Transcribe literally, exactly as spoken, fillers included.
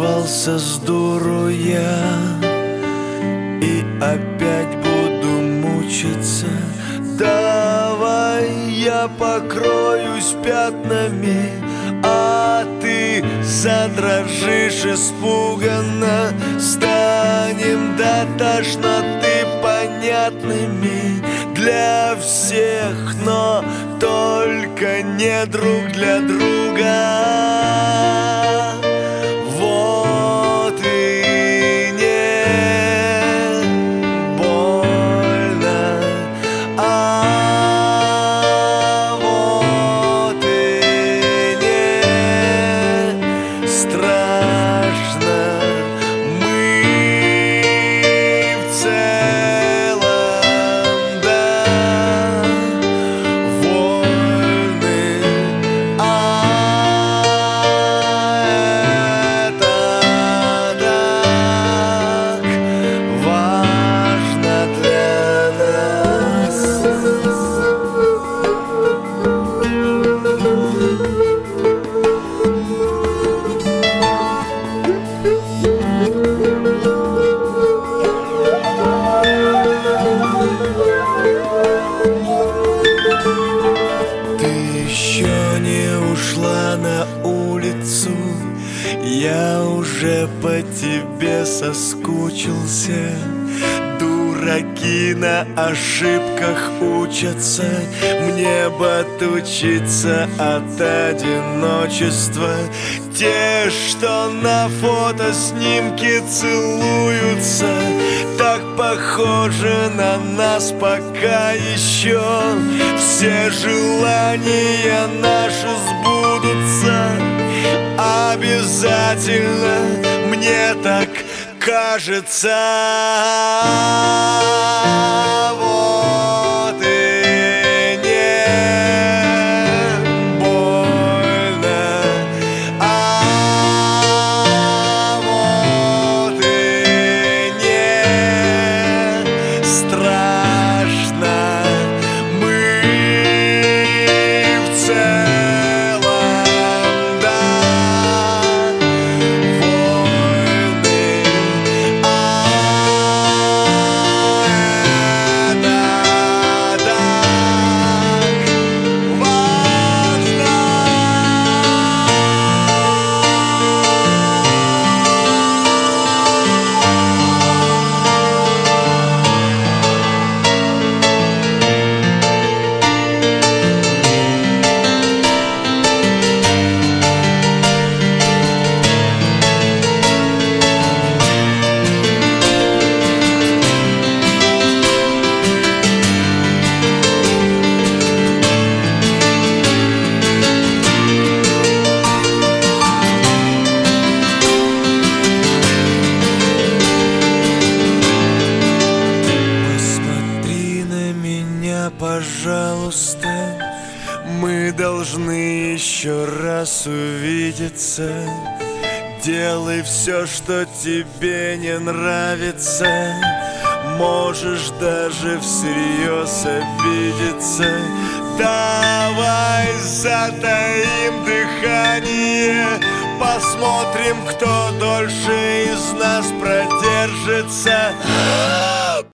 сорвался с дуру я и опять буду мучиться. Давай я покроюсь пятнами, а ты задрожишь испуганно. Станем до тошноты понятными для всех, но только не друг для друга. Вот и не больно, а вот и не страшно. Мы в целом, да, вольны, а это так важно для нас. Ты еще не ушла на улицу, я уже по тебе соскучился. Дураки на ошибках учатся, мне бы отучиться от одиночества. Те, что на фотоснимке целуются, так похожи на нас пока еще. Все желания наши сбудутся обязательно, мне так кажется. Вот и не больно, а вот и не страшно. Мы в целом, да, вольны, а это так важно. Посмотри на меня, пожалуйста. Мы должны еще раз увидеться. Делай все, что тебе не нравится. Можешь даже всерьез обидеться. Давай затаим дыхание, посмотрим, кто дольше из нас продержится.